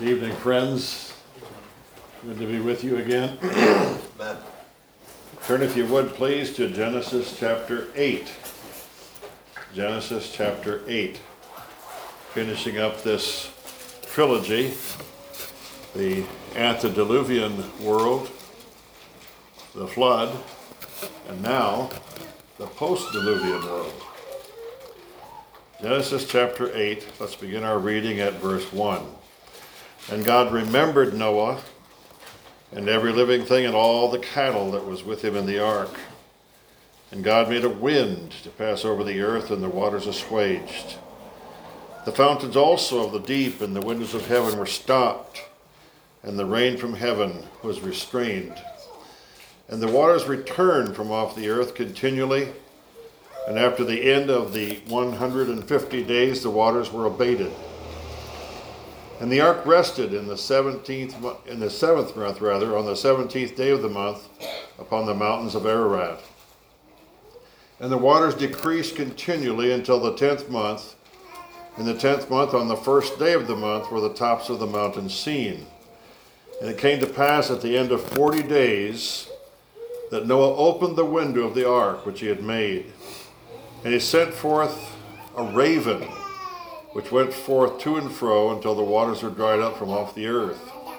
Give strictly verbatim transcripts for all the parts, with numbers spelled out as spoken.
Good evening, friends. Good to be with you again. Amen. Turn, if you would, please, to Genesis chapter eight. Genesis chapter eight. Finishing up this trilogy, the antediluvian world, the flood, and now the post-diluvian world. Genesis chapter eight, let's begin our reading at verse one. And God remembered Noah and every living thing and all the cattle that was with him in the ark. And God made a wind to pass over the earth, and the waters assuaged. The fountains also of the deep and the windows of heaven were stopped, and the rain from heaven was restrained. And the waters returned from off the earth continually, and after the end of the one hundred fifty days the waters were abated. And the ark rested in the seventeenth in the seventh month rather on the seventeenth day of the month upon the mountains of Ararat. And the waters decreased continually until the tenth month. In the tenth month, on the first day of the month, were the tops of the mountains seen. And it came to pass at the end of forty days that Noah opened the window of the ark which he had made. And he sent forth a raven, which went forth to and fro until the waters were dried up from off the earth.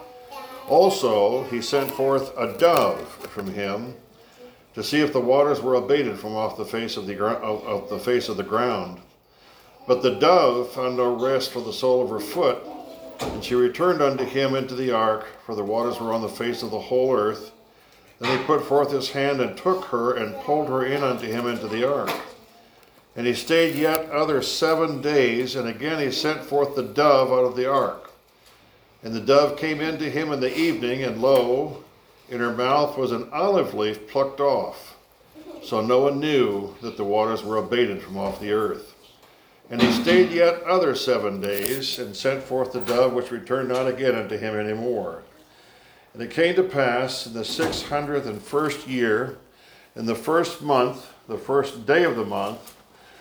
Also he sent forth a dove from him to see if the waters were abated from off the face of the, of, of the face of the ground. But the dove found no rest for the sole of her foot, and she returned unto him into the ark, for the waters were on the face of the whole earth. Then he put forth his hand and took her and pulled her in unto him into the ark. And he stayed yet other seven days, and again he sent forth the dove out of the ark. And the dove came in to him in the evening, and lo, in her mouth was an olive leaf plucked off. So Noah knew that the waters were abated from off the earth. And he stayed yet other seven days, and sent forth the dove, which returned not again unto him any more. And it came to pass in the six hundredth and first year, in the first month, the first day of the month,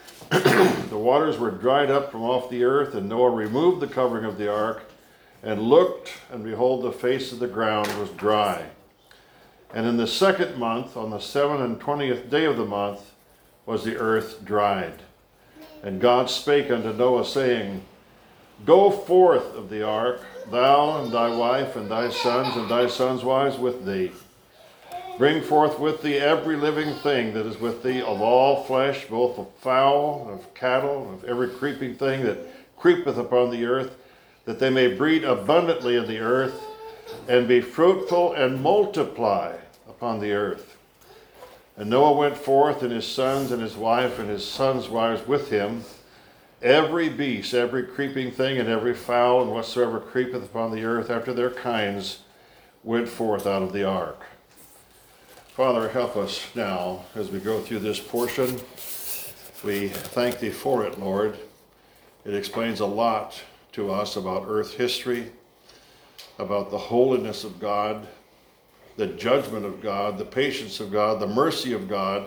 the waters were dried up from off the earth, and Noah removed the covering of the ark, and looked, and behold, the face of the ground was dry. And in the second month, on the seven and twentieth day of the month, was the earth dried. And God spake unto Noah, saying, Go forth of the ark, thou and thy wife, and thy sons, and thy sons' wives with thee. Bring forth with thee every living thing that is with thee, of all flesh, both of fowl, of cattle, of every creeping thing that creepeth upon the earth, that they may breed abundantly in the earth, and be fruitful and multiply upon the earth. And Noah went forth, and his sons, and his wife, and his sons' wives with him, every beast, every creeping thing, and every fowl, and whatsoever creepeth upon the earth after their kinds, went forth out of the ark. Father, help us now as we go through this portion. We thank thee for it, Lord. It explains a lot to us about earth history, about the holiness of God, the judgment of God, the patience of God, the mercy of God,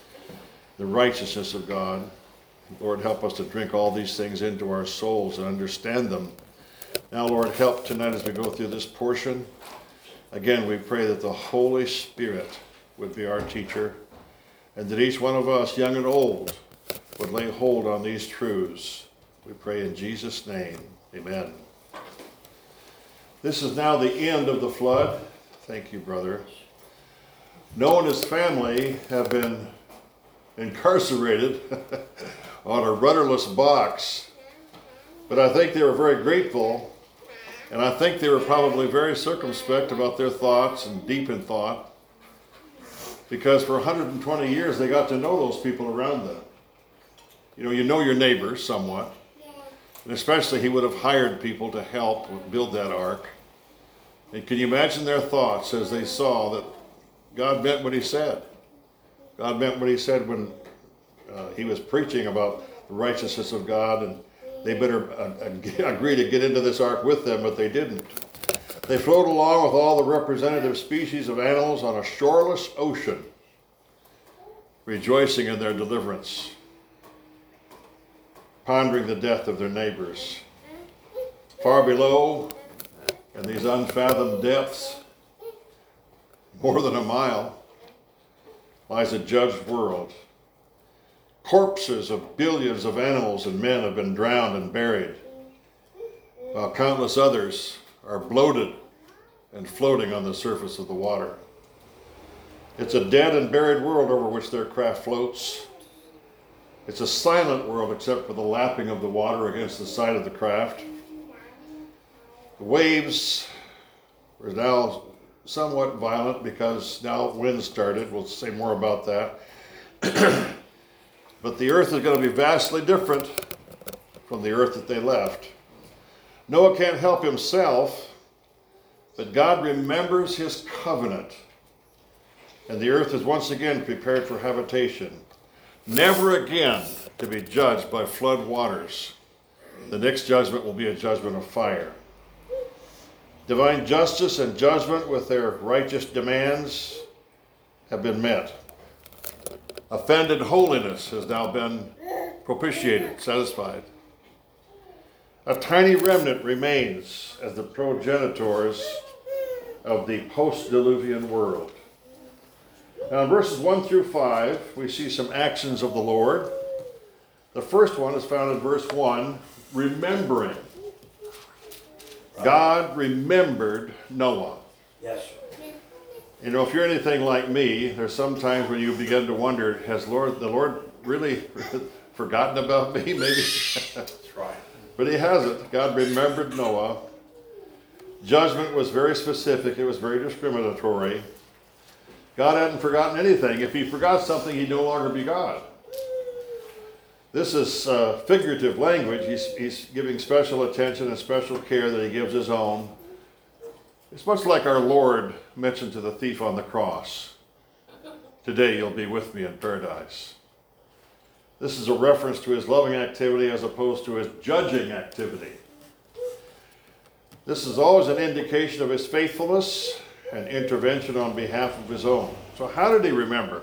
the righteousness of God. Lord, help us to drink all these things into our souls and understand them. Now, Lord, help tonight as we go through this portion. Again, we pray that the Holy Spirit would be our teacher, and that each one of us, young and old, would lay hold on these truths. We pray in Jesus' name. Amen. This is now the end of the flood. Thank you, brother. Noah and his family have been incarcerated on a rudderless box, but I think they were very grateful, and I think they were probably very circumspect about their thoughts and deep in thought, because for one hundred twenty years they got to know those people around them. You know, you know your neighbors somewhat, and especially he would have hired people to help build that ark. And can you imagine their thoughts as they saw that God meant what he said? God meant what he said when uh, he was preaching about the righteousness of God, and they better uh, agree to get into this ark with them, but they didn't. They float along with all the representative species of animals on a shoreless ocean, rejoicing in their deliverance, pondering the death of their neighbors. Far below, in these unfathomed depths, more than a mile, lies a judged world. Corpses of billions of animals and men have been drowned and buried, while countless others are bloated and floating on the surface of the water. It's a dead and buried world over which their craft floats. It's a silent world except for the lapping of the water against the side of the craft. The waves are now somewhat violent because now wind started. We'll say more about that. But the earth is going to be vastly different from the earth that they left. Noah can't help himself, but God remembers his covenant. And the earth is once again prepared for habitation, never again to be judged by flood waters. The next judgment will be a judgment of fire. Divine justice and judgment with their righteous demands have been met. Offended holiness has now been propitiated, satisfied. A tiny remnant remains as the progenitors of the post-diluvian world. Now in verses one through five, we see some actions of the Lord. The first one is found in verse one, remembering. God remembered Noah. Yes. You know, if you're anything like me, there's some times when you begin to wonder, has Lord, the Lord really forgotten about me? Maybe. That's right. But he hasn't. God remembered Noah. Judgment was very specific. It was very discriminatory. God hadn't forgotten anything. If he forgot something, he'd no longer be God. This is uh, figurative language. He's, he's giving special attention and special care that he gives his own. It's much like our Lord mentioned to the thief on the cross, "Today you'll be with me in paradise." This is a reference to his loving activity as opposed to his judging activity. This is always an indication of his faithfulness and intervention on behalf of his own. So how did he remember?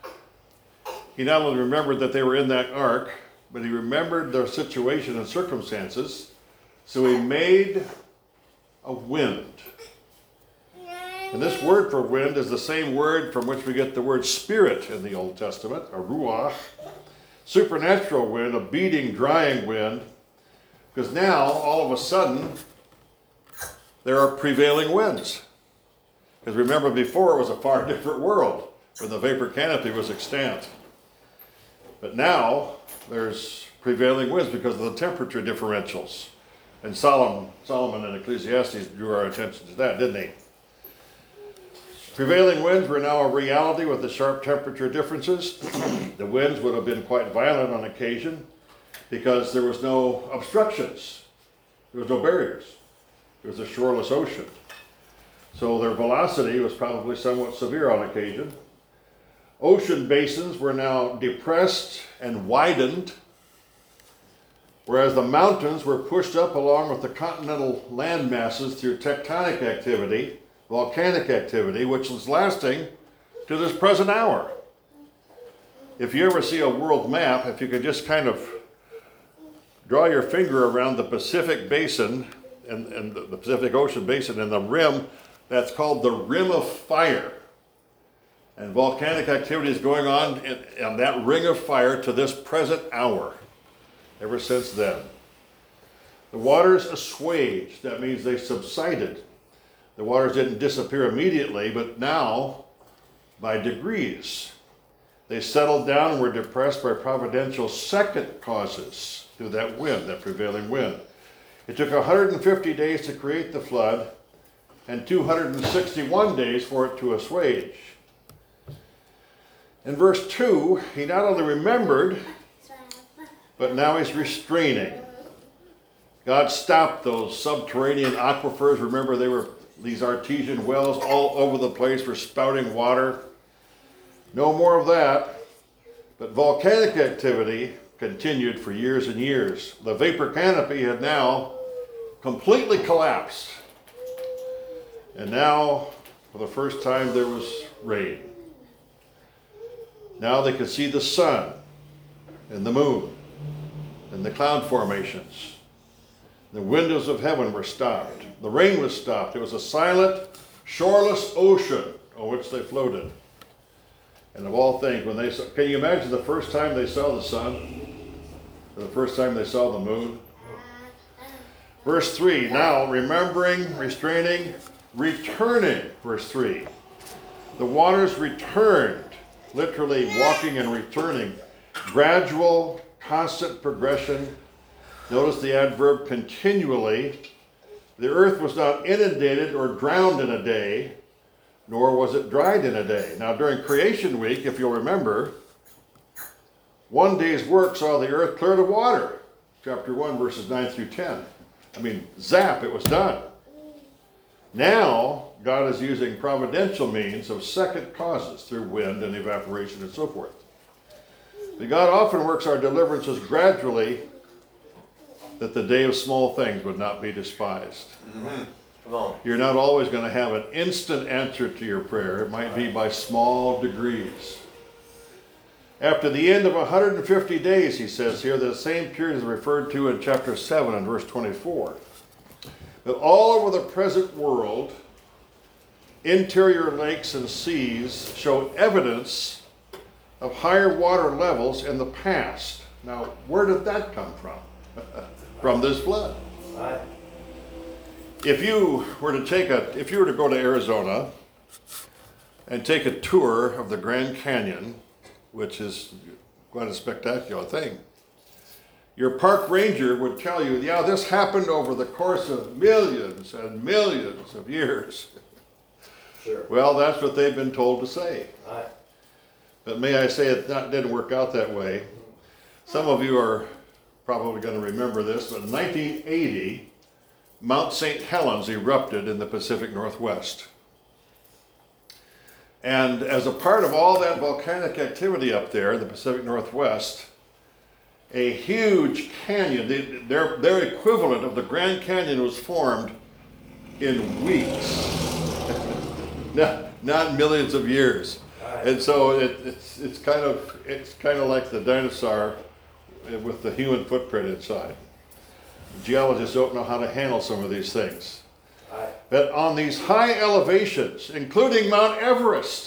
He not only remembered that they were in that ark, but he remembered their situation and circumstances. So he made a wind. And this word for wind is the same word from which we get the word spirit in the Old Testament, a ruach. Supernatural wind, a beating, drying wind. Because now, all of a sudden, there are prevailing winds. Because remember, before it was a far different world, where the vapor canopy was extant. But now, there's prevailing winds because of the temperature differentials. And Solomon, Solomon in Ecclesiastes drew our attention to that, didn't he? Prevailing winds were now a reality with the sharp temperature differences. The winds would have been quite violent on occasion because there was no obstructions. There was no barriers. It was a shoreless ocean. So their velocity was probably somewhat severe on occasion. Ocean basins were now depressed and widened, whereas the mountains were pushed up along with the continental land masses through tectonic activity, volcanic activity, which is lasting to this present hour. If you ever see a world map, if you could just kind of draw your finger around the Pacific Basin and, and the Pacific Ocean Basin and the rim, that's called the Ring of Fire. And volcanic activity is going on in, in that ring of fire to this present hour, ever since then. The waters assuaged, that means they subsided. The waters didn't disappear immediately, but now, by degrees, they settled down and were depressed by providential second causes through that wind, that prevailing wind. It took one hundred fifty days to create the flood and two hundred sixty-one days for it to assuage. In verse two, he not only remembered, but now he's restraining. God stopped those subterranean aquifers. Remember, they were these artesian wells all over the place for spouting water. No more of that. But volcanic activity continued for years and years. The vapor canopy had now completely collapsed. And now, for the first time, there was rain. Now they could see the sun and the moon and the cloud formations. The windows of heaven were stopped. The rain was stopped. It was a silent, shoreless ocean on which they floated. And of all things, when they saw, can you imagine the first time they saw the sun? Or the first time they saw the moon? Verse three, now remembering, restraining, returning, verse three. The waters returned, literally walking and returning. Gradual, constant progression. Notice the adverb continually. The earth was not inundated or drowned in a day, nor was it dried in a day. Now during creation week, if you'll remember, one day's work saw the earth cleared of water. Chapter one, verses nine through ten. I mean, zap, it was done. Now, God is using providential means of second causes through wind and evaporation and so forth. But God often works our deliverances gradually, that the day of small things would not be despised. Mm-hmm. Come on. You're not always going to have an instant answer to your prayer. It might be by small degrees. After the end of one hundred fifty days, he says here, the same period is referred to in chapter seven and verse twenty-four. That all over the present world, interior lakes and seas show evidence of higher water levels in the past. Now, where did that come from? From this flood. Right. If you were to take a, if you were to go to Arizona and take a tour of the Grand Canyon, which is quite a spectacular thing, your park ranger would tell you, yeah, this happened over the course of millions and millions of years. Sure. Well, that's what they've been told to say. Right. But may I say it not, didn't work out that way. Some of you are probably going to remember this, but in nineteen eighty, Mount Saint Helens erupted in the Pacific Northwest. And as a part of all that volcanic activity up there in the Pacific Northwest, a huge canyon, the- their, their equivalent of the Grand Canyon, was formed in weeks, not, not millions of years. And so it, it's, it's kind of, it's kind of like the dinosaur with the human footprint inside. Geologists don't know how to handle some of these things. Right. But on these high elevations, including Mount Everest,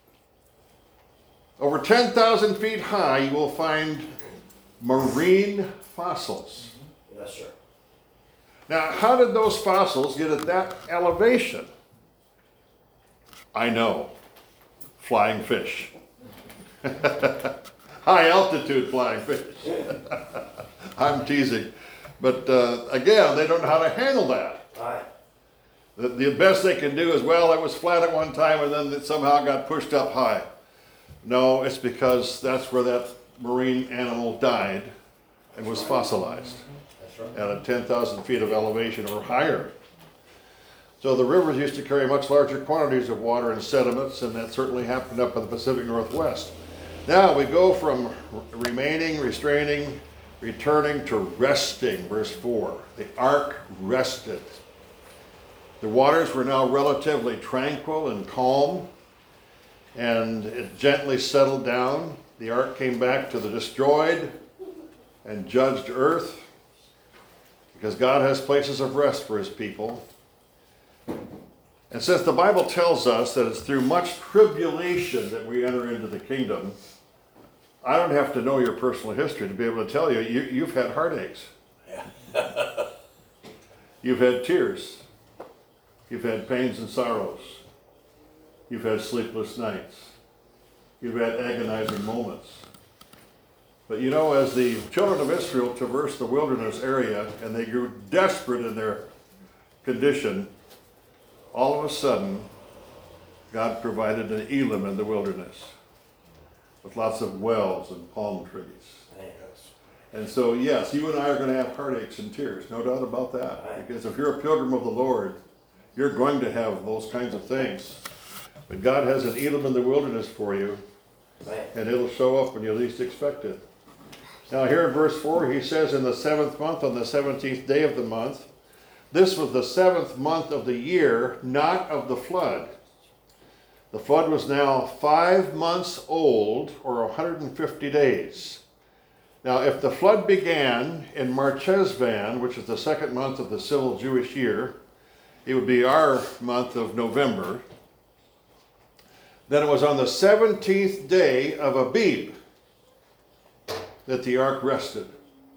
over ten thousand feet high, you will find marine fossils. Yes, sir. Now, how did those fossils get at that elevation? I know. Flying fish. High altitude flying fish. I'm teasing. But uh, again, they don't know how to handle that. Right. The, the best they can do is, well, it was flat at one time and then it somehow got pushed up high. No, it's because that's where that marine animal died and was fossilized That's right. at a ten thousand feet of elevation or higher. So the rivers used to carry much larger quantities of water and sediments, and that certainly happened up in the Pacific Northwest. Now we go from remaining, restraining, returning to resting, verse four. The ark rested. The waters were now relatively tranquil and calm, and it gently settled down. The ark came back to the destroyed and judged earth, because God has places of rest for his people. And since the Bible tells us that it's through much tribulation that we enter into the kingdom, I don't have to know your personal history to be able to tell you, you you've had heartaches. Yeah. You've had tears. You've had pains and sorrows. You've had sleepless nights. You've had agonizing moments. But you know, as the children of Israel traversed the wilderness area and they grew desperate in their condition, all of a sudden, God provided an Elim in the wilderness with lots of wells and palm trees. Yes. And so, yes, you and I are going to have heartaches and tears, no doubt about that. Right. Because if you're a pilgrim of the Lord, you're going to have those kinds of things. But God has an Elim in the wilderness for you, Right. and it'll show up when you least expect it. Now here in verse four, he says, in the seventh month, on the seventeenth day of the month, this was the seventh month of the year, not of the flood. The flood was now five months old, or one hundred fifty days. Now, if the flood began in Marchesvan, which is the second month of the civil Jewish year, it would be our month of November. Then it was on the seventeenth day of Abib that the ark rested.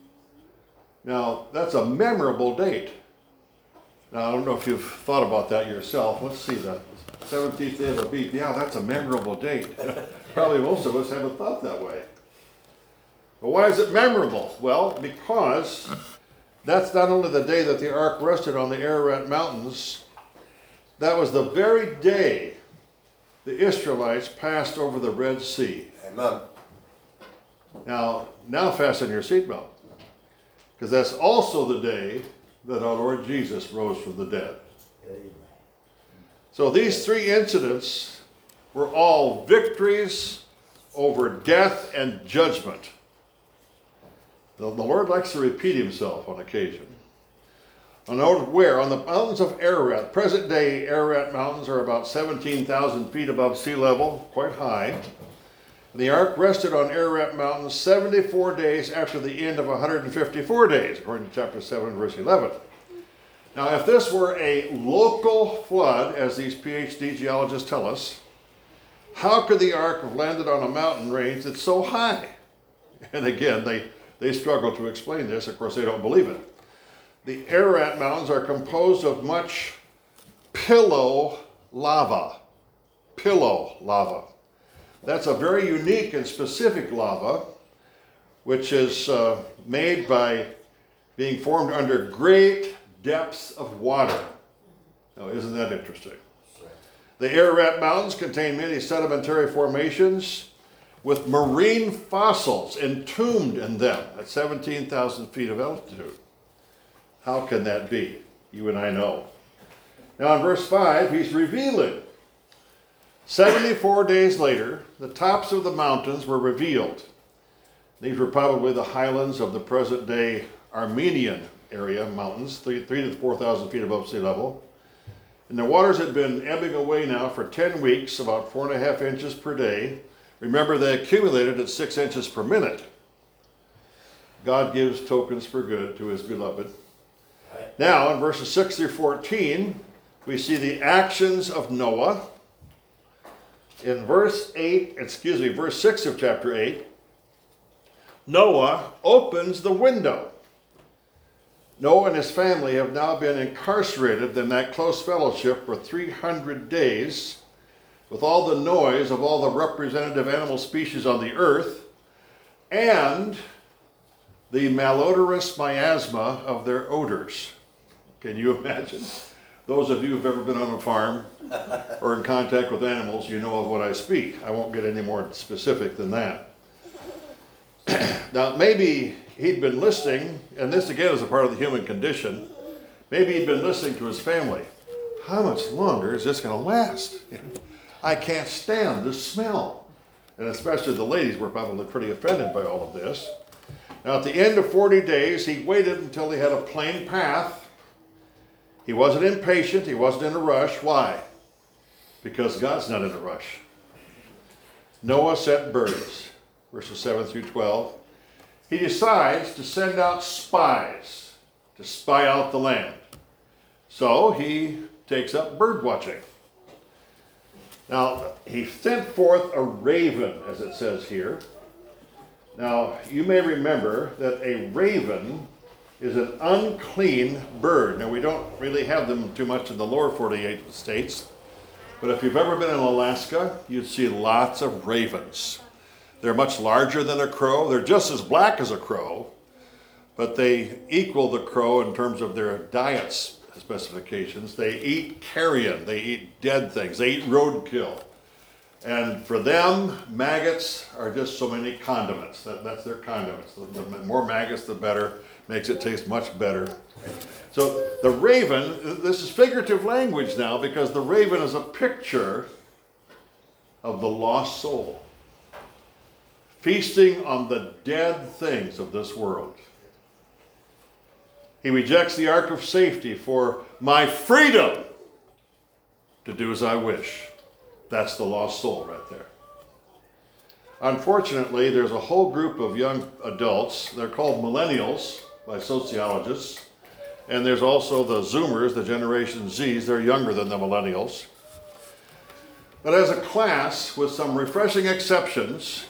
Now, that's a memorable date. Now, I don't know if you've thought about that yourself. Let's see, the seventeenth day of Abib. Yeah, that's a memorable date. Probably most of us haven't thought that way. But why is it memorable? Well, because that's not only the day that the ark rested on the Ararat Mountains, that was the very day the Israelites passed over the Red Sea. Amen. Now, now fasten your seatbelt, because that's also the day that our Lord Jesus rose from the dead. Amen. So these three incidents were all victories over death and judgment. The, the Lord likes to repeat himself on occasion. On where? On the mountains of Ararat. Present day Ararat mountains are about seventeen thousand feet above sea level, quite high. The ark rested on Ararat mountains seventy-four days after the end of one hundred fifty-four days, according to chapter seven, verse eleven. Now, if this were a local flood, as these PhD geologists tell us, how could the ark have landed on a mountain range that's so high? And again, they, they struggle to explain this. Of course, they don't believe it. The Ararat Mountains are composed of much pillow lava. Pillow lava. That's a very unique and specific lava, which is uh, made by being formed under great depths of water. Now, isn't that interesting? The Ararat Mountains contain many sedimentary formations with marine fossils entombed in them at seventeen thousand feet of altitude. How can that be? You and I know. Now in verse five, he's revealing. seventy-four days later, the tops of the mountains were revealed. These were probably the highlands of the present-day Armenian area mountains, three, three to four thousand feet above sea level. And the waters had been ebbing away now for ten weeks, about four and a half inches per day. Remember, they accumulated at six inches per minute. God gives tokens for good to his beloved. Now, in verses six through fourteen, we see the actions of Noah. In verse eight, excuse me, verse six of chapter eight, Noah opens the window. Noah and his family have now been incarcerated in that close fellowship for three hundred days, with all the noise of all the representative animal species on the earth, and the malodorous miasma of their odors. Can you imagine? Those of you who've ever been on a farm or in contact with animals, you know of what I speak. I won't get any more specific than that. Now, maybe he'd been listening, and this again is a part of the human condition, maybe he'd been listening to his family. How much longer is this going to last? I can't stand the smell. And especially the ladies were probably pretty offended by all of this. Now, at the end of forty days, he waited until he had a plain path. He wasn't impatient. He wasn't in a rush. Why? Because God's not in a rush. Noah sent birds, verses seven through twelve. He decides to send out spies to spy out the land. So he takes up bird watching. Now, he sent forth a raven, as it says here. Now, you may remember that a raven is an unclean bird. Now, we don't really have them too much in the lower forty-eight states, but if you've ever been in Alaska, you'd see lots of ravens. They're much larger than a crow. They're just as black as a crow, but they equal the crow in terms of their diets specifications. They eat carrion. They eat dead things. They eat roadkill. And for them, maggots are just so many condiments. That, that's their condiments. The, the more maggots, the better. Makes it taste much better. So the raven, this is figurative language now, because the raven is a picture of the lost soul, feasting on the dead things of this world. He rejects the ark of safety for my freedom to do as I wish. That's the lost soul right there. Unfortunately, there's a whole group of young adults, they're called millennials by sociologists, and there's also the Zoomers, the Generation Zs, they're younger than the millennials. But as a class, with some refreshing exceptions,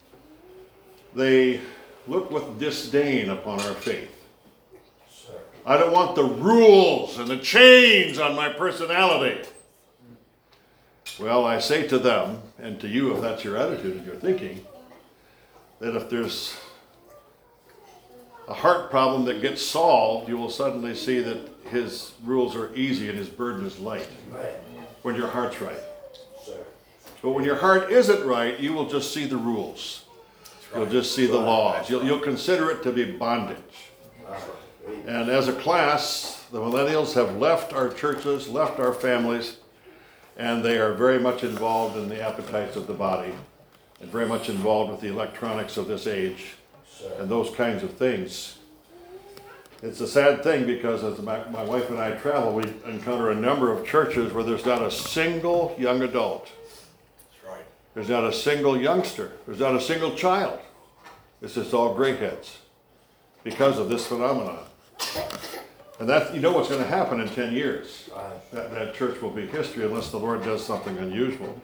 they look with disdain upon our faith. Sir. I don't want the rules and the chains on my personality. Well, I say to them, and to you if that's your attitude and your thinking, that if there's a heart problem that gets solved, you will suddenly see that his rules are easy and his burden is light Right. when your heart's right. Sir. But when your heart isn't right, you will just see the rules. You'll just see the laws. You'll, you'll consider it to be bondage. And as a class, the millennials have left our churches, left our families, and they are very much involved in the appetites of the body and very much involved with the electronics of this age and those kinds of things. It's a sad thing because as my, my wife and I travel, we encounter a number of churches where there's not a single young adult. That's right. There's not a single youngster. There's not a single child. It's just all gray heads because of this phenomenon. And that, you know what's going to happen in ten years. Right. That, that church will be history unless the Lord does something unusual.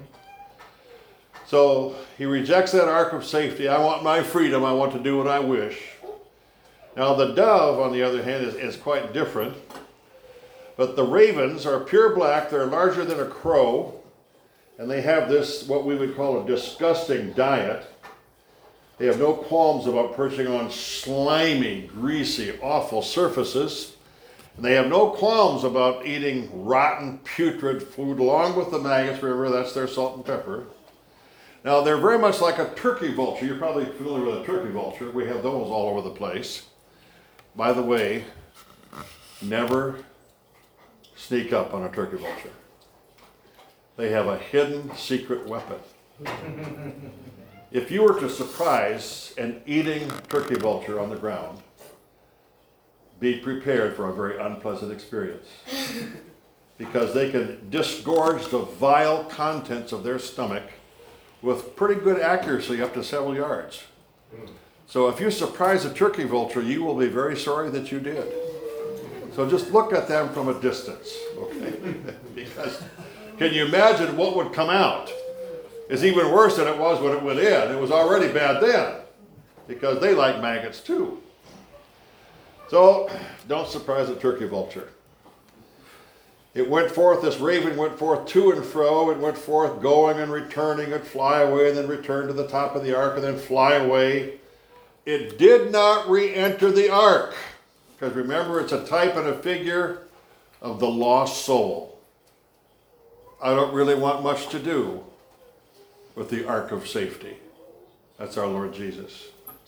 So he rejects that ark of safety. I want my freedom. I want to do what I wish. Now the dove, on the other hand, is, is quite different. But the ravens are pure black. They're larger than a crow. And they have this, what we would call a disgusting diet. They have no qualms about perching on slimy, greasy, awful surfaces. And they have no qualms about eating rotten, putrid food along with the maggots. Remember, that's their salt and pepper. Now, they're very much like a turkey vulture. You're probably familiar with a turkey vulture. We have those all over the place. By the way, never sneak up on a turkey vulture. They have a hidden secret weapon. If you were to surprise an eating turkey vulture on the ground, be prepared for a very unpleasant experience. Because they can disgorge the vile contents of their stomach with pretty good accuracy up to several yards. So if you surprise a turkey vulture, you will be very sorry that you did. So just look at them from a distance, okay? Because can you imagine what would come out? It's even worse than it was when it went in. It was already bad then, because they like maggots too. So don't surprise a turkey vulture. It went forth, this raven went forth to and fro. It went forth going and returning. It'd fly away and then return to the top of the ark and then fly away. It did not re-enter the ark. Because remember, it's a type and a figure of the lost soul. I don't really want much to do with the ark of safety. That's our Lord Jesus.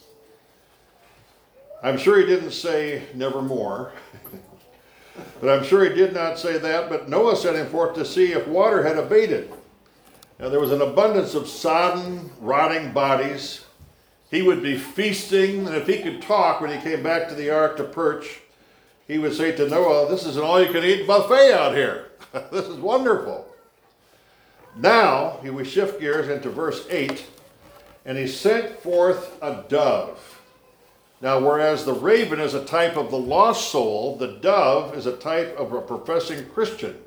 I'm sure he didn't say nevermore. But I'm sure he did not say that. But Noah sent him forth to see if water had abated. Now there was an abundance of sodden, rotting bodies. He would be feasting, and if he could talk when he came back to the ark to perch, he would say to Noah, "This is an all-you-can-eat buffet out here. This is wonderful." Now, he would shift gears into verse eight, and he sent forth a dove. Now, whereas the raven is a type of the lost soul, the dove is a type of a professing Christian.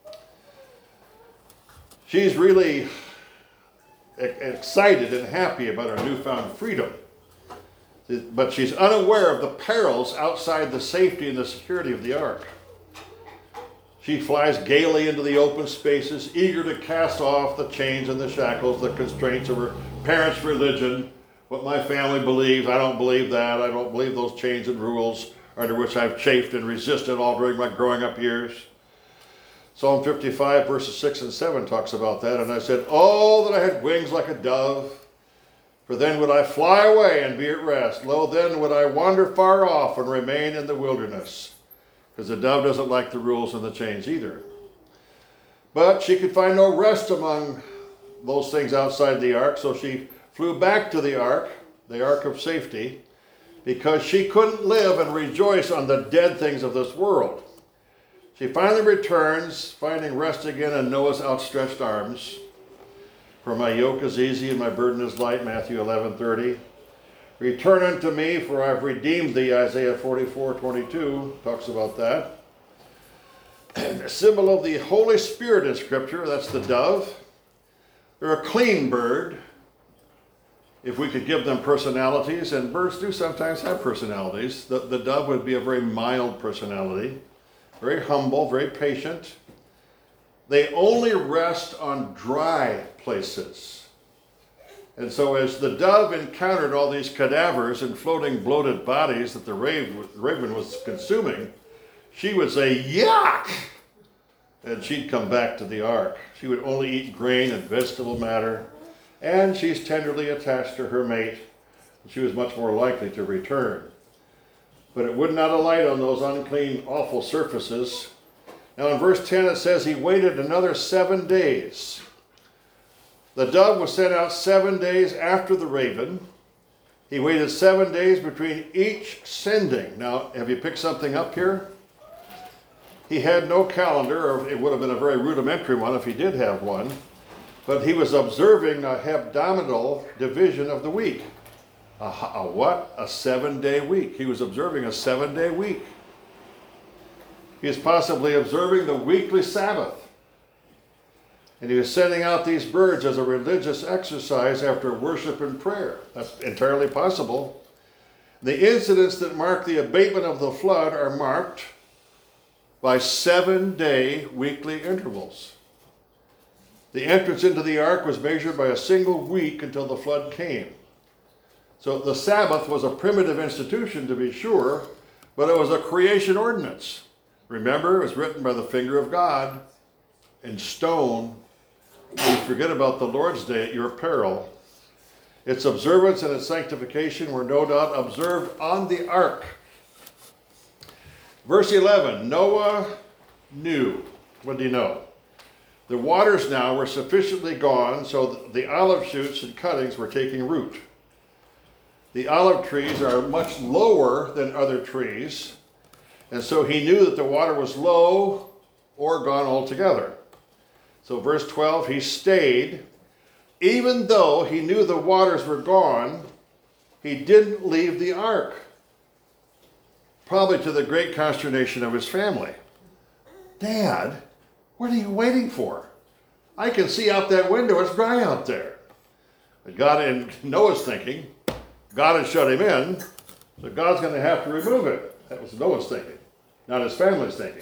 She's really excited and happy about her newfound freedom. But she's unaware of the perils outside the safety and the security of the ark. She flies gaily into the open spaces, eager to cast off the chains and the shackles, the constraints of her parents' religion, what my family believes. I don't believe that. I don't believe those chains and rules under which I've chafed and resisted all during my growing up years. Psalm fifty-five, verses six and seven talks about that. And I said, "Oh, that I had wings like a dove, for then would I fly away and be at rest. Lo, then would I wander far off and remain in the wilderness." Because the dove doesn't like the rules and the chains either. But she could find no rest among those things outside the ark, so she flew back to the ark, the ark of safety, because she couldn't live and rejoice on the dead things of this world. She finally returns, finding rest again in Noah's outstretched arms. For my yoke is easy and my burden is light, Matthew eleven thirty. Return unto me, for I've redeemed thee, Isaiah forty-four twenty-two talks about that. A symbol of the Holy Spirit in Scripture, that's the dove. They're a clean bird, if we could give them personalities, and birds do sometimes have personalities. The, the dove would be a very mild personality, very humble, very patient. They only rest on dry places. And so as the dove encountered all these cadavers and floating bloated bodies that the raven was consuming, she would say, yuck! And she'd come back to the ark. She would only eat grain and vegetable matter, and she's tenderly attached to her mate. She was much more likely to return. But it would not alight on those unclean, awful surfaces. Now in verse ten it says he waited another seven days. The dove was sent out seven days after the raven. He waited seven days between each sending. Now, have you picked something up here? He had no calendar, or it would have been a very rudimentary one if he did have one. But he was observing a hebdomadal division of the week. A, a what? A seven-day week. He was observing a seven-day week. He was possibly observing the weekly Sabbath. And he was sending out these birds as a religious exercise after worship and prayer. That's entirely possible. The incidents that mark the abatement of the flood are marked by seven-day weekly intervals. The entrance into the ark was measured by a single week until the flood came. So the Sabbath was a primitive institution, to be sure, but it was a creation ordinance. Remember, it was written by the finger of God in stone. You forget about the Lord's Day at your peril. Its observance and its sanctification were no doubt observed on the ark. Verse eleven, Noah knew. What did he know? The waters now were sufficiently gone so that the olive shoots and cuttings were taking root. The olive trees are much lower than other trees, and so he knew that the water was low or gone altogether. So verse twelve, he stayed. Even though he knew the waters were gone, he didn't leave the ark. Probably to the great consternation of his family. Dad, what are you waiting for? I can see out that window, it's dry out there. But God, in Noah's thinking, God had shut him in, so God's going to have to remove it. That was Noah's thinking, not his family's thinking.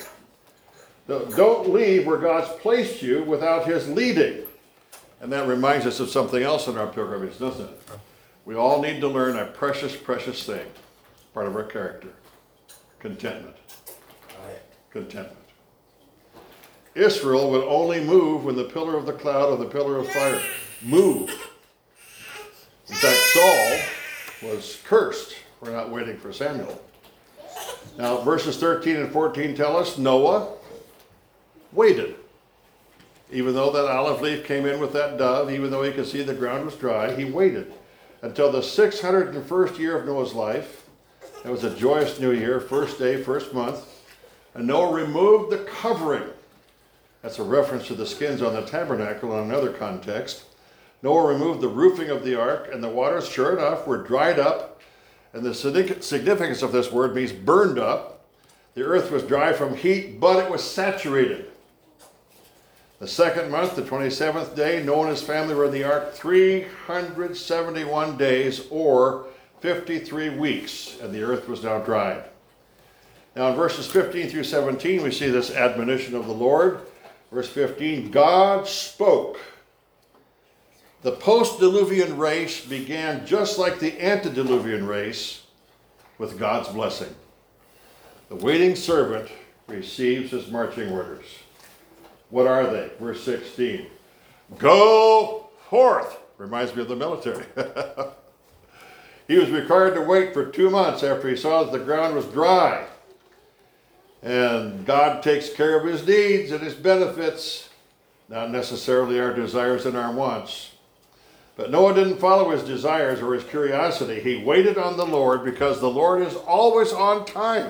Don't leave where God's placed you without his leading. And that reminds us of something else in our pilgrimage, doesn't it? We all need to learn a precious, precious thing, part of our character. Contentment. Contentment. Israel would only move when the pillar of the cloud or the pillar of fire moved. In fact, Saul was cursed for not waiting for Samuel. Now, verses thirteen and fourteen tell us Noah waited. Even though that olive leaf came in with that dove, even though he could see the ground was dry, he waited until the six hundred first year of Noah's life. It was a joyous new year, first day, first month. And Noah removed the covering. That's a reference to the skins on the tabernacle in another context. Noah removed the roofing of the ark, and the waters, sure enough, were dried up. And the significance of this word means burned up. The earth was dry from heat, but it was saturated. The second month, the twenty-seventh day, Noah and his family were in the ark three hundred seventy-one days, or fifty-three weeks, and the earth was now dried. Now in verses fifteen through seventeen, we see this admonition of the Lord. Verse fifteen, God spoke. The post-diluvian race began just like the antediluvian race, with God's blessing. The waiting servant receives his marching orders. What are they? Verse sixteen, go forth. Reminds me of the military. He was required to wait for two months after he saw that the ground was dry. And God takes care of his needs and his benefits, not necessarily our desires and our wants. But Noah didn't follow his desires or his curiosity. He waited on the Lord because the Lord is always on time.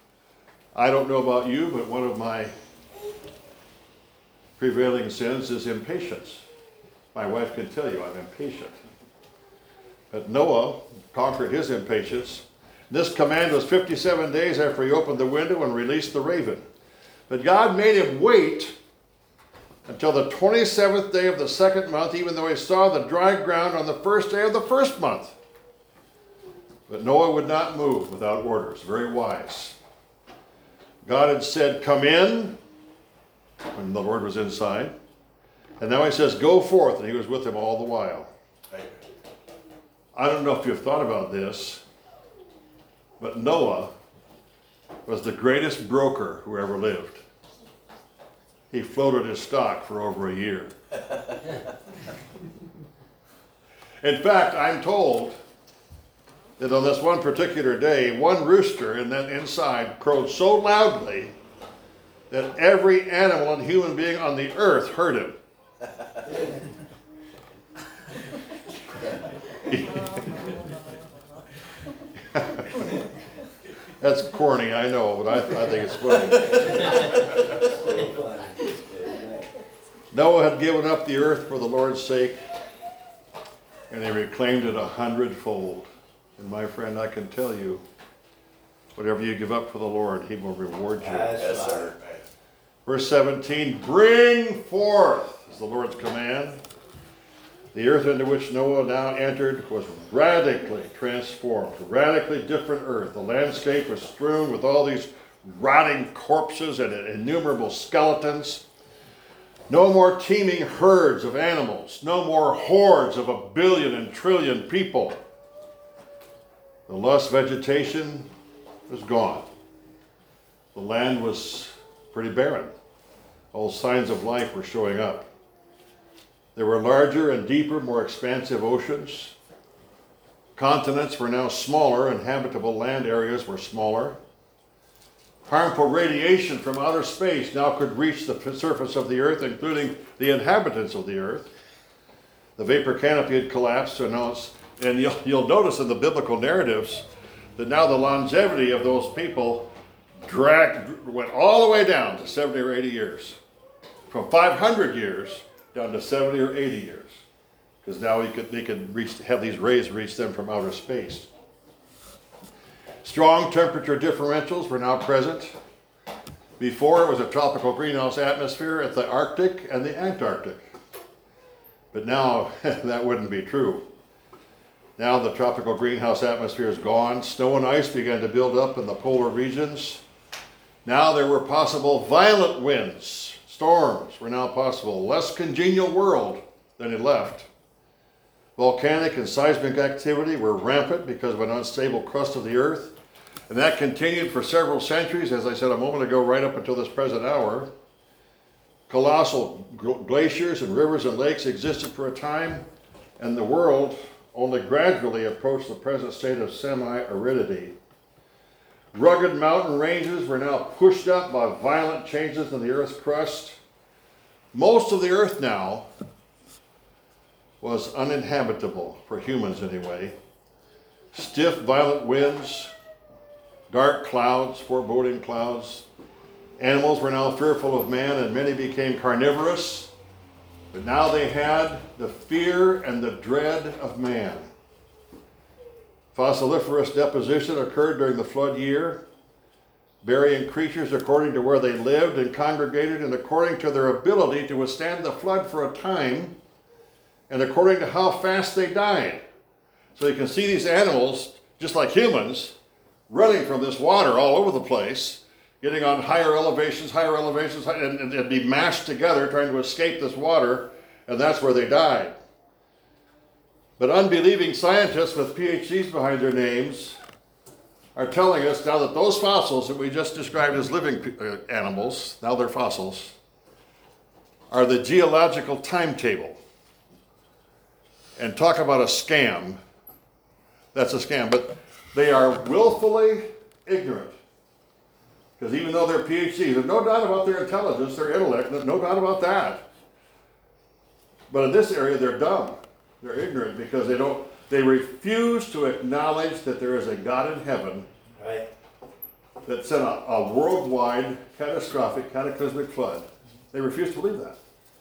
I don't know about you, but one of my prevailing sins is impatience. My wife can tell you I'm impatient. But Noah conquered his impatience. This command was fifty-seven days after he opened the window and released the raven. But God made him wait until the twenty-seventh day of the second month, even though he saw the dry ground on the first day of the first month. But Noah would not move without orders. Very wise. God had said, come in, when the Lord was inside. And now he says, go forth, and he was with him all the while. I don't know if you've thought about this, but Noah was the greatest broker who ever lived. He floated his stock for over a year. In fact, I'm told that on this one particular day, one rooster in that inside crowed so loudly that every animal and human being on the earth heard him. That's corny, I know, but I, I think it's funny. Noah had given up the earth for the Lord's sake, and he reclaimed it a hundredfold. And my friend, I can tell you, whatever you give up for the Lord, he will reward you. Yes, sir. Verse seventeen, bring forth, is the Lord's command. The earth into which Noah now entered was radically transformed, radically different earth. The landscape was strewn with all these rotting corpses and innumerable skeletons. No more teeming herds of animals, no more hordes of a billion and trillion people. The lush vegetation was gone. The land was pretty barren. All signs of life were showing up. There were larger and deeper, more expansive oceans. Continents were now smaller, and habitable land areas were smaller. Harmful radiation from outer space now could reach the surface of the earth, including the inhabitants of the earth. The vapor canopy had collapsed, and, now it's, and you'll, you'll notice in the biblical narratives that now the longevity of those people dragged, went all the way down to seventy or eighty years. From five hundred years down to seventy or eighty years. Because now he could, they could reach, have these rays reach them from outer space. Strong temperature differentials were now present. Before, it was a tropical greenhouse atmosphere at the Arctic and the Antarctic. But now, that wouldn't be true. Now the tropical greenhouse atmosphere is gone. Snow and ice began to build up in the polar regions. Now there were possible violent winds. Storms were now possible. Less congenial world than he left. Volcanic and seismic activity were rampant because of an unstable crust of the earth. And that continued for several centuries, as I said a moment ago, right up until this present hour. Colossal glaciers and rivers and lakes existed for a time, and the world only gradually approached the present state of semi-aridity. Rugged mountain ranges were now pushed up by violent changes in the earth's crust. Most of the earth now was uninhabitable, for humans anyway. Stiff, violent winds, dark clouds, foreboding clouds. Animals were now fearful of man, and many became carnivorous. But now they had the fear and the dread of man. Fossiliferous deposition occurred during the flood year, burying creatures according to where they lived and congregated and according to their ability to withstand the flood for a time and according to how fast they died. So you can see these animals, just like humans, running from this water all over the place, getting on higher elevations, higher elevations, and, and, and be mashed together trying to escape this water, and that's where they died. But unbelieving scientists with P H Ds behind their names are telling us now that those fossils that we just described as living uh, animals, now they're fossils, are the geological timetable. And talk about a scam. That's a scam, but they are willfully ignorant. Because even though they're P H Ds, there's no doubt about their intelligence, their intellect, no doubt about that. But in this area, they're dumb. They're ignorant because they don't, they refuse to acknowledge that there is a God in heaven Right. that sent a, a worldwide, catastrophic, cataclysmic flood. They refuse to believe that.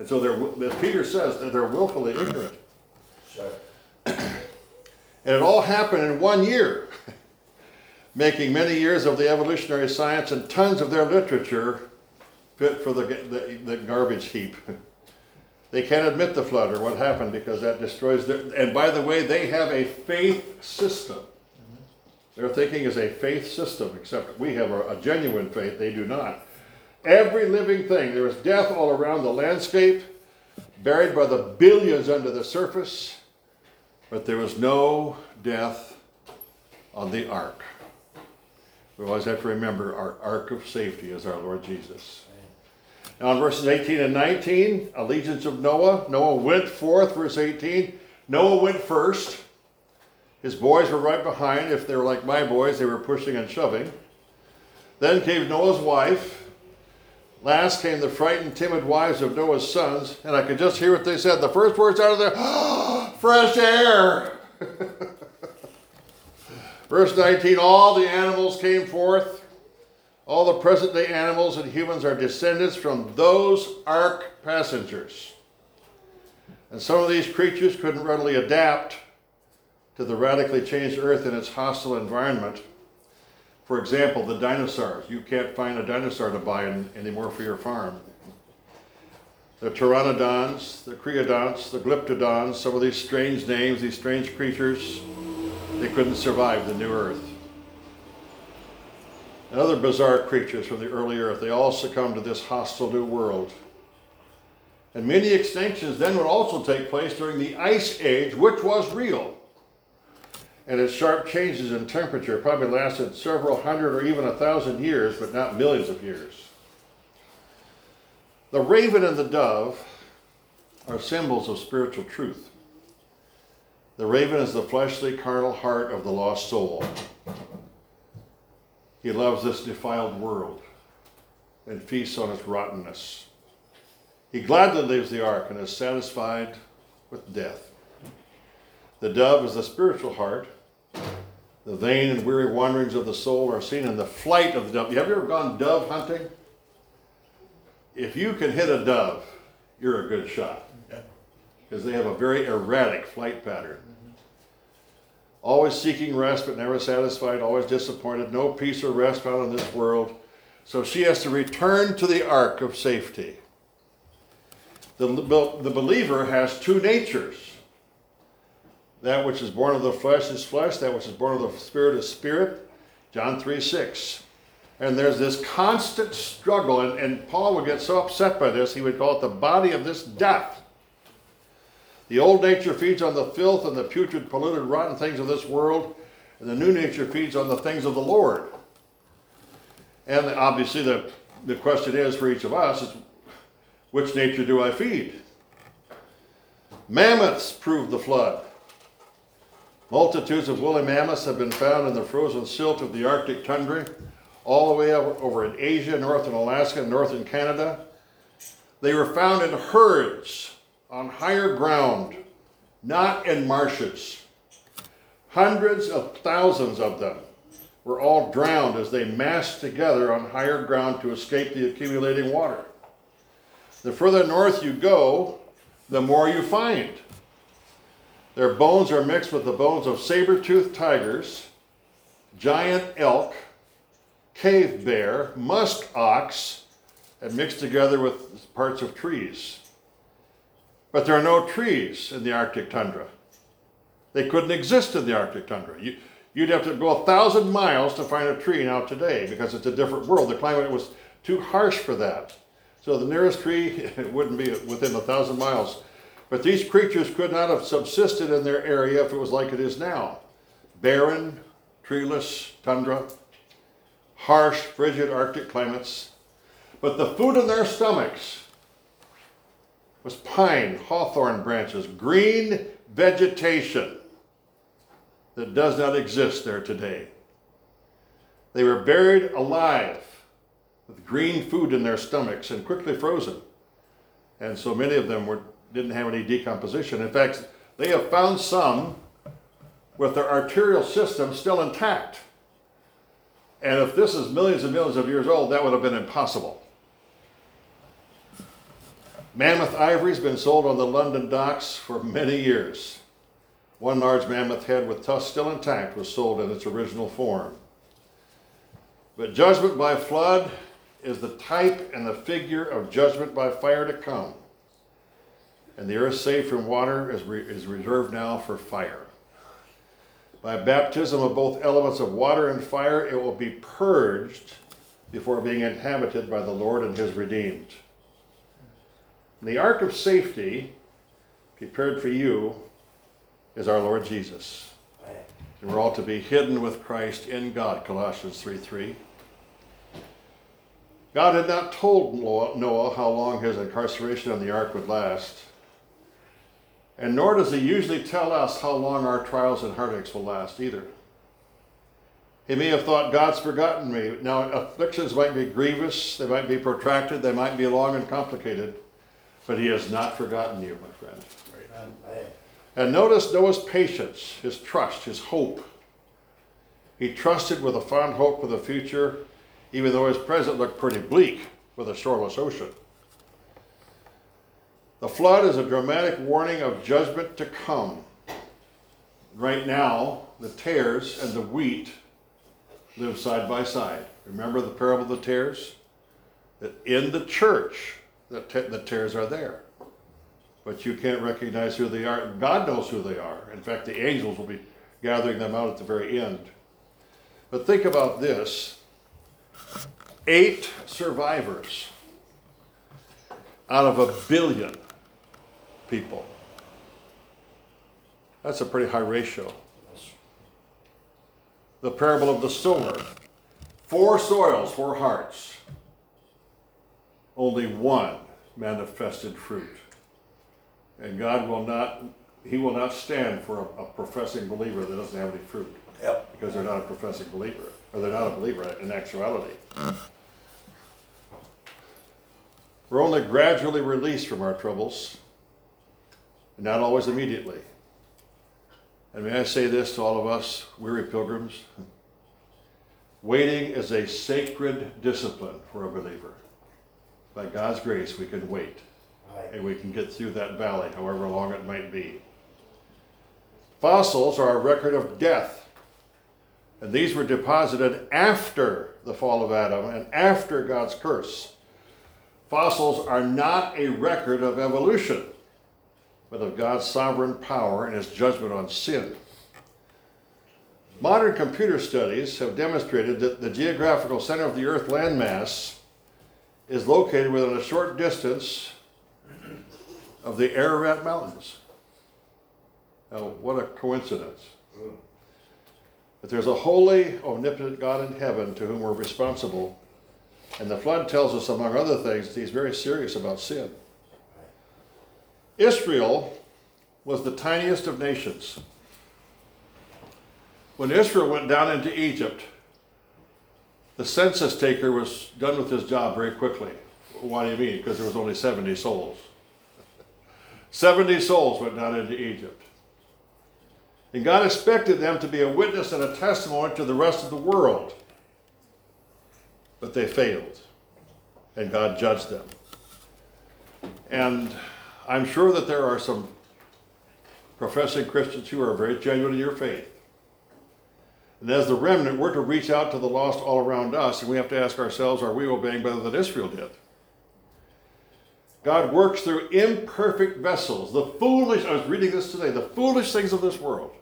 And so they're, as Peter says, that they're willfully ignorant. So, And it all happened in one year, making many years of the evolutionary science and tons of their literature fit for the, the, the garbage heap. They can't admit the flood or what happened because that destroys their, and by the way, they have a faith system. Their thinking is a faith system, except we have a, a genuine faith, they do not. Every living thing, there was death all around the landscape, buried by the billions under the surface, but there was no death on the ark. We always have to remember our ark of safety is our Lord Jesus. Now in verses eighteen and nineteen, allegiance of Noah. Noah went forth, verse eighteen. Noah went first. His boys were right behind. If they were like my boys, they were pushing and shoving. Then came Noah's wife. Last came the frightened, timid wives of Noah's sons. And I could just hear what they said. The first words out of there, oh, fresh air. Verse nineteen, all the animals came forth. All the present day animals and humans are descendants from those ark passengers. And some of these creatures couldn't readily adapt to the radically changed earth in its hostile environment. For example, the dinosaurs. You can't find a dinosaur to buy in, anymore for your farm. The pteranodons, the creodonts, the glyptodons, some of these strange names, these strange creatures, they couldn't survive the new earth. And other bizarre creatures from the early earth, they all succumbed to this hostile new world. And many extinctions then would also take place during the Ice Age, which was real. And its sharp changes in temperature probably lasted several hundred or even a thousand years, but not millions of years. The raven and the dove are symbols of spiritual truth. The raven is the fleshly, carnal heart of the lost soul. He loves this defiled world and feasts on its rottenness. He gladly leaves the ark and is satisfied with death. The dove is the spiritual heart. The vain and weary wanderings of the soul are seen in the flight of the dove. Have you ever gone dove hunting? If you can hit a dove, you're a good shot. Because they have a very erratic flight pattern. Always seeking rest, but never satisfied, always disappointed, no peace or rest found in this world. So she has to return to the ark of safety. The, the believer has two natures. That which is born of the flesh is flesh, that which is born of the spirit is spirit. John three six. And there's this constant struggle, and, and Paul would get so upset by this, he would call it the body of this death. The old nature feeds on the filth and the putrid, polluted, rotten things of this world, and the new nature feeds on the things of the Lord. And obviously the, the question is for each of us, is which nature do I feed? Mammoths proved the flood. Multitudes of woolly mammoths have been found in the frozen silt of the Arctic tundra, all the way over, over in Asia, north in Alaska, north in Canada. They were found in herds on higher ground, not in marshes. Hundreds of thousands of them were all drowned as they massed together on higher ground to escape the accumulating water. The further north you go, the more you find. Their bones are mixed with the bones of saber-toothed tigers, giant elk, cave bear, musk ox, and mixed together with parts of trees. But there are no trees in the Arctic tundra. They couldn't exist in the Arctic tundra. You, you'd have to go a thousand miles to find a tree now today because it's a different world. The climate was too harsh for that. So the nearest tree wouldn't be within a thousand miles. But these creatures could not have subsisted in their area if it was like it is now. Barren, treeless tundra, harsh, frigid Arctic climates. But the food in their stomachs was pine, hawthorn branches, green vegetation that does not exist there today. They were buried alive with green food in their stomachs and quickly frozen. And so many of them were, didn't have any decomposition. In fact, they have found some with their arterial system still intact. And if this is millions and millions of years old, that would have been impossible. Mammoth ivory has been sold on the London docks for many years. One large mammoth head with tusks still intact was sold in its original form. But judgment by flood is the type and the figure of judgment by fire to come. And the earth saved from water is, re- is reserved now for fire. By baptism of both elements of water and fire, it will be purged before being inhabited by the Lord and his redeemed. And the ark of safety, prepared for you, is our Lord Jesus. And we're all to be hidden with Christ in God, Colossians three three. God had not told Noah how long his incarceration on the ark would last. And nor does he usually tell us how long our trials and heartaches will last either. He may have thought, God's forgotten me. Now, afflictions might be grievous, they might be protracted, they might be long and complicated, but he has not forgotten you, my friend. And notice Noah's patience, his trust, his hope. He trusted with a fond hope for the future, even though his present looked pretty bleak with a shoreless ocean. The flood is a dramatic warning of judgment to come. Right now, the tares and the wheat live side by side. Remember the parable of the tares? That in the church, the, t- the tares are there. But you can't recognize who they are. God knows who they are. In fact, the angels will be gathering them out at the very end. But think about this. Eight survivors out of a billion people. That's a pretty high ratio. The parable of the sower. Four soils, four hearts. Only one manifested fruit. And God will not, he will not stand for a, a professing believer that doesn't have any fruit. Yep. Because they're not a professing believer, or they're not a believer in actuality. We're only gradually released from our troubles, and not always immediately. And may I say this to all of us, weary pilgrims? Waiting is a sacred discipline for a believer. By God's grace, we can wait. And we can get through that valley, however long it might be. Fossils are a record of death. And these were deposited after the fall of Adam and after God's curse. Fossils are not a record of evolution, but of God's sovereign power and his judgment on sin. Modern computer studies have demonstrated that the geographical center of the Earth landmass is located within a short distance of the Ararat Mountains. Now, what a coincidence. But there's a holy, omnipotent God in heaven to whom we're responsible. And the flood tells us, among other things, that he's very serious about sin. Israel was the tiniest of nations. When Israel went down into Egypt, the census taker was done with his job very quickly. Why do you mean? Because there was only seventy souls. seventy souls went down into Egypt. And God expected them to be a witness and a testimony to the rest of the world. But they failed. And God judged them. And I'm sure that there are some professing Christians who are very genuine in your faith. And as the remnant, we're to reach out to the lost all around us, and we have to ask ourselves, are we obeying better than Israel did? God works through imperfect vessels. The foolish, I was reading this today, the foolish things of this world,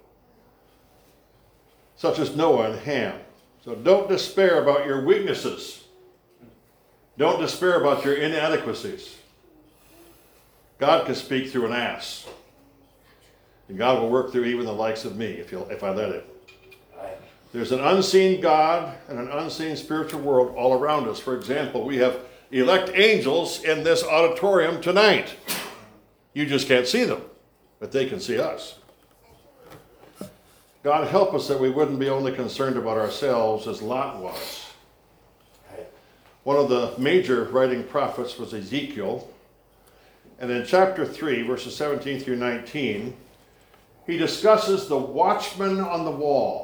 such as Noah and Ham. So don't despair about your weaknesses. Don't despair about your inadequacies. God can speak through an ass. And God will work through even the likes of me if, you'll, if I let him. There's an unseen God and an unseen spiritual world all around us. For example, we have elect angels in this auditorium tonight. You just can't see them, but they can see us. God help us that we wouldn't be only concerned about ourselves as Lot was. One of the major writing prophets was Ezekiel. And in chapter three, verses seventeen through nineteen, he discusses the watchman on the wall.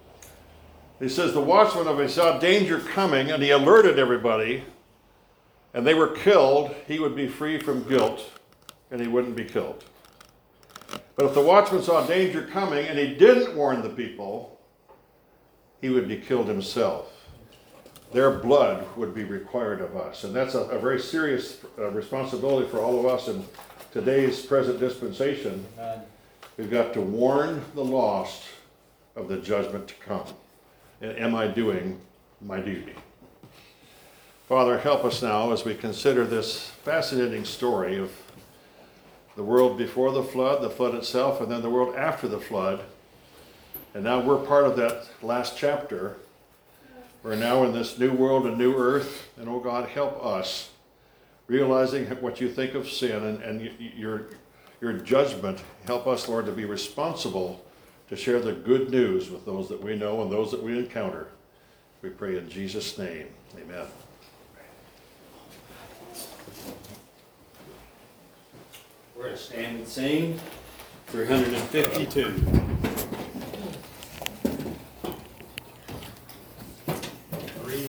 He says the watchman of he saw danger coming and he alerted everybody. and they were killed, he would be free from guilt and he wouldn't be killed. But if the watchman saw danger coming and he didn't warn the people, he would be killed himself. Their blood would be required of us. And that's a, a very serious uh, responsibility for all of us in today's present dispensation. Amen. We've got to warn the lost of the judgment to come. And am I doing my duty? Father, help us now as we consider this fascinating story of the world before the flood, the flood itself, and then the world after the flood. And now we're part of that last chapter. We're now in this new world and new earth. And oh God, help us, realizing what you think of sin and, and y- your, your judgment. Help us, Lord, to be responsible to share the good news with those that we know and those that we encounter. We pray in Jesus' name. Amen. We're going to stand and sing three hundred fifty-two.